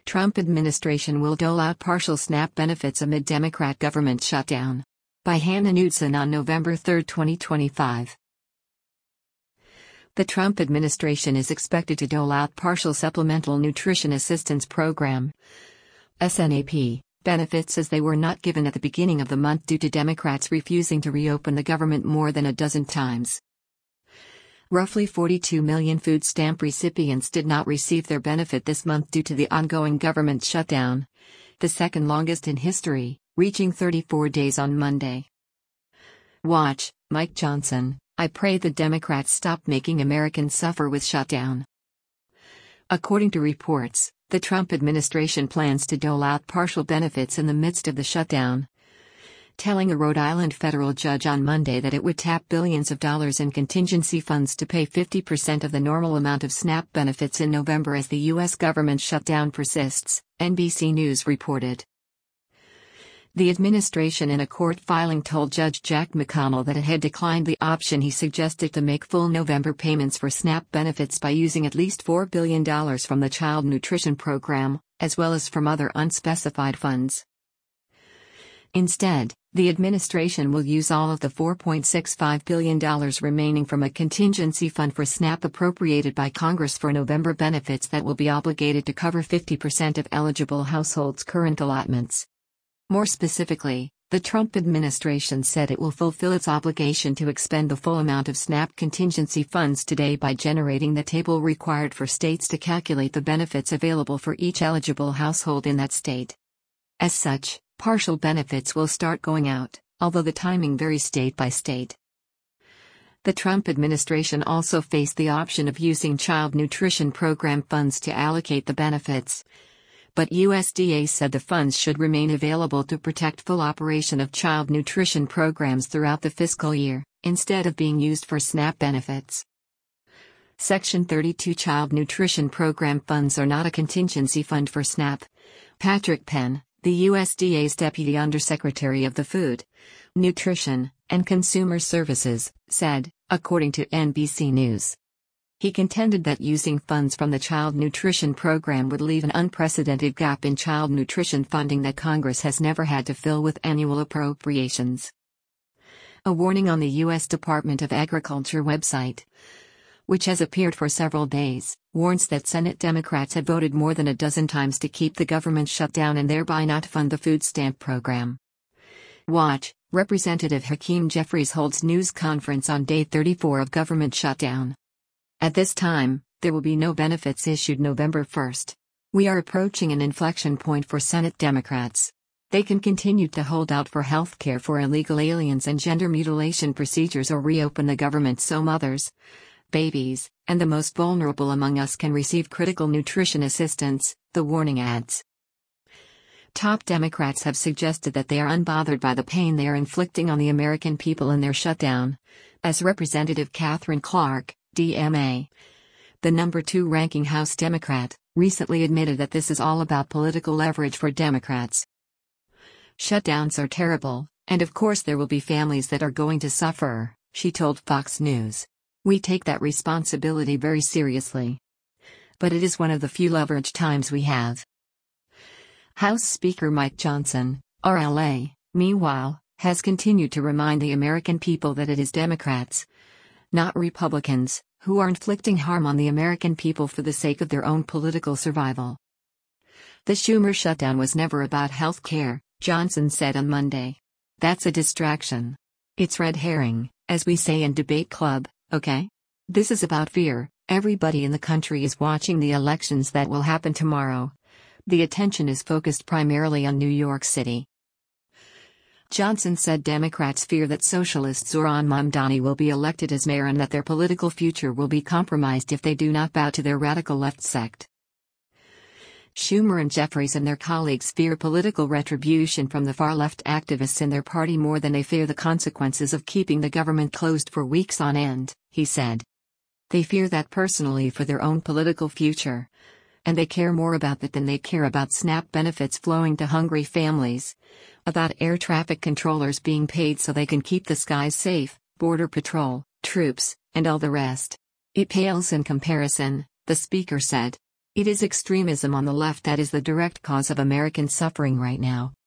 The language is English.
Trump administration will dole out partial SNAP benefits amid Democrat government shutdown. By Hannah Knudsen on November 3, 2025. The Trump administration is expected to dole out partial Supplemental Nutrition Assistance Program (SNAP) benefits as they were not given at the beginning of the month due to Democrats refusing to reopen the government more than a dozen times. Roughly 42 million food stamp recipients did not receive their benefit this month due to the ongoing government shutdown, the second longest in history, reaching 34 days on Monday. Watch, Mike Johnson, I pray the Democrats stop making Americans suffer with shutdown. According to reports, the Trump administration plans to dole out partial benefits in the midst of the shutdown, telling a Rhode Island federal judge on Monday that it would tap billions of dollars in contingency funds to pay 50% of the normal amount of SNAP benefits in November as the U.S. government shutdown persists, NBC News reported. The administration in a court filing told Judge Jack McConnell that it had declined the option he suggested to make full November payments for SNAP benefits by using at least $4 billion from the Child Nutrition Program, as well as from other unspecified funds. Instead, the administration will use all of the $4.65 billion remaining from a contingency fund for SNAP appropriated by Congress for November benefits that will be obligated to cover 50% of eligible households' current allotments. More specifically, the Trump administration said it will fulfill its obligation to expend the full amount of SNAP contingency funds today by generating the table required for states to calculate the benefits available for each eligible household in that state. As such, partial benefits will start going out, although the timing varies state by state. The Trump administration also faced the option of using Child Nutrition Program funds to allocate the benefits, but USDA said the funds should remain available to protect full operation of child nutrition programs throughout the fiscal year, instead of being used for SNAP benefits. Section 32 Child Nutrition Program funds are not a contingency fund for SNAP. Patrick Penn, the USDA's Deputy Undersecretary of the Food, Nutrition, and Consumer Services, said, according to NBC News. He contended that using funds from the Child Nutrition Program would leave an unprecedented gap in child nutrition funding that Congress has never had to fill with annual appropriations. A warning on the U.S. Department of Agriculture website, which has appeared for several days, warns that Senate Democrats have voted more than a dozen times to keep the government shut down and thereby not fund the food stamp program. Watch, Representative Hakeem Jeffries holds news conference on day 34 of government shutdown. At this time, there will be no benefits issued November 1st. We are approaching an inflection point for Senate Democrats. They can continue to hold out for health care for illegal aliens and gender mutilation procedures or reopen the government so mothers, babies, and the most vulnerable among us can receive critical nutrition assistance, the warning adds. Top Democrats have suggested that they are unbothered by the pain they are inflicting on the American people in their shutdown, as Representative Katherine Clark, DMA, the number 2 ranking House Democrat, recently admitted that this is all about political leverage for Democrats. Shutdowns are terrible, and of course there will be families that are going to suffer, she told Fox News. We take that responsibility very seriously. But it is one of the few leverage times we have. House Speaker Mike Johnson, RLA, meanwhile, has continued to remind the American people that it is Democrats, not Republicans, who are inflicting harm on the American people for the sake of their own political survival. The Schumer shutdown was never about health care, Johnson said on Monday. That's a distraction. It's red herring, as we say in Debate Club, okay? This is about fear. Everybody in the country is watching the elections that will happen tomorrow. The attention is focused primarily on New York City. Johnson said Democrats fear that socialist Zohran Mamdani will be elected as mayor and that their political future will be compromised if they do not bow to their radical left sect. Schumer and Jeffries and their colleagues fear political retribution from the far-left activists in their party more than they fear the consequences of keeping the government closed for weeks on end, he said. They fear that personally for their own political future. And they care more about that than they care about SNAP benefits flowing to hungry families, about air traffic controllers being paid so they can keep the skies safe, border patrol, troops, and all the rest. It pales in comparison, the speaker said. It is extremism on the left that is the direct cause of American suffering right now,